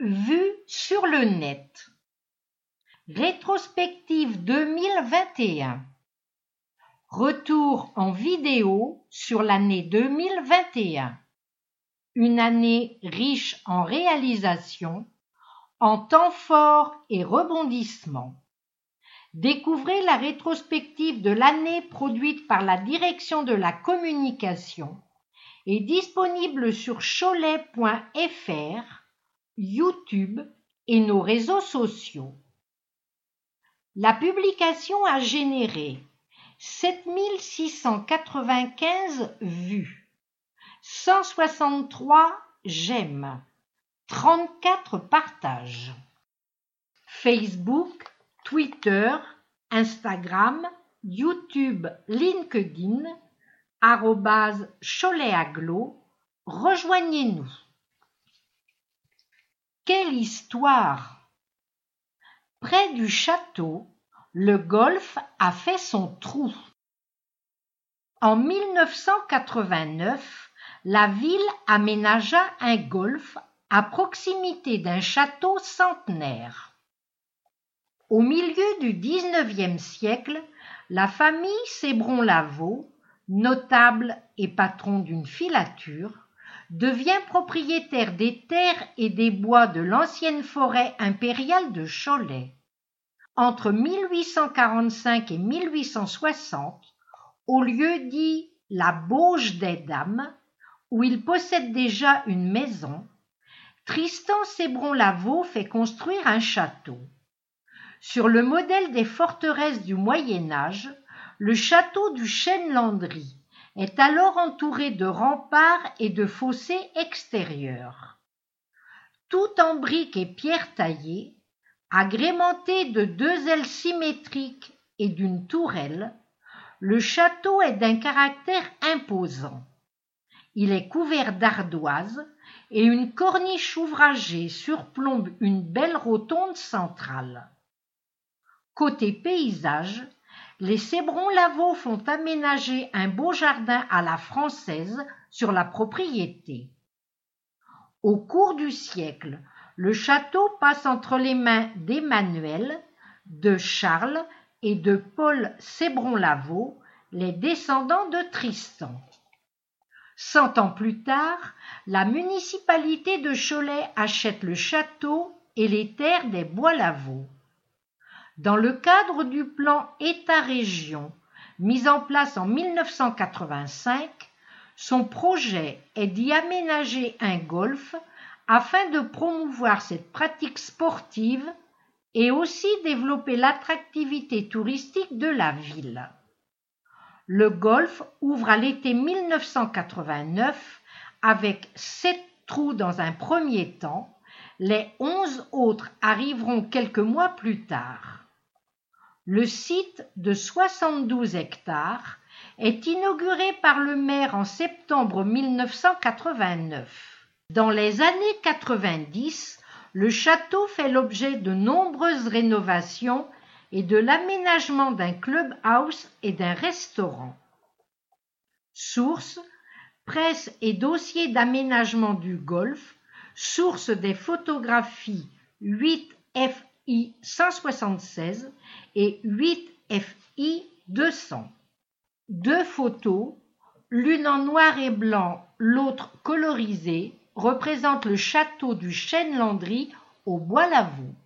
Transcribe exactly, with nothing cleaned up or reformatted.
Vue sur le net. Rétrospective deux mille vingt et un. Retour en vidéo sur l'année deux mille vingt et un. Une année riche en réalisations, en temps forts et rebondissements. Découvrez la rétrospective de l'année produite par la Direction de la Communication et disponible sur cholet point f r, YouTube et nos réseaux sociaux. La publication a généré sept mille six cent quatre-vingt-quinze vues, cent soixante-trois j'aime, trente-quatre partages. Facebook, Twitter, Instagram, YouTube, LinkedIn, arrobase Cholet Agglo, rejoignez-nous. Quelle histoire! Près du château, le golf a fait son trou. En mille neuf cent quatre-vingt-neuf, la ville aménagea un golf à proximité d'un château centenaire. Au milieu du dix-neuvième siècle, la famille Sébron-Lavaux, notable et patron d'une filature, devient propriétaire des terres et des bois de l'ancienne forêt impériale de Cholet. Entre mille huit cent quarante-cinq et mille huit cent soixante, au lieu dit la Bauge des Dames, où il possède déjà une maison, Tristan Sébron-Lavaux fait construire un château. Sur le modèle des forteresses du Moyen Âge, le château du Chêne-Landry est alors entouré de remparts et de fossés extérieurs. Tout en briques et pierres taillées, agrémenté de deux ailes symétriques et d'une tourelle, le château est d'un caractère imposant. Il est couvert d'ardoises et une corniche ouvragée surplombe une belle rotonde centrale. Côté paysage, les Sébron-Lavaux font aménager un beau jardin à la française sur la propriété. Au cours du siècle, le château passe entre les mains d'Emmanuel, de Charles et de Paul Sébron-Lavaux, les descendants de Tristan. Cent ans plus tard, la municipalité de Cholet achète le château et les terres des Bois-Lavaux. Dans le cadre du plan État-région mis en place en mille neuf cent quatre-vingt-cinq, son projet est d'y aménager un golf afin de promouvoir cette pratique sportive et aussi développer l'attractivité touristique de la ville. Le golf ouvre à l'été mille neuf cent quatre-vingt-neuf avec sept trous dans un premier temps, les onze autres arriveront quelques mois plus tard. Le site de soixante-douze hectares est inauguré par le maire en septembre mille neuf cent quatre-vingt-neuf. Dans les années quatre-vingt-dix, le château fait l'objet de nombreuses rénovations et de l'aménagement d'un clubhouse et d'un restaurant. Source, presse et dossier d'aménagement du golf, source des photographies huit F I cent soixante-seize et huit F I deux cents. Deux photos, l'une en noir et blanc, l'autre colorisée, représentent le château du Chêne-Landry au Bois-Lavaux.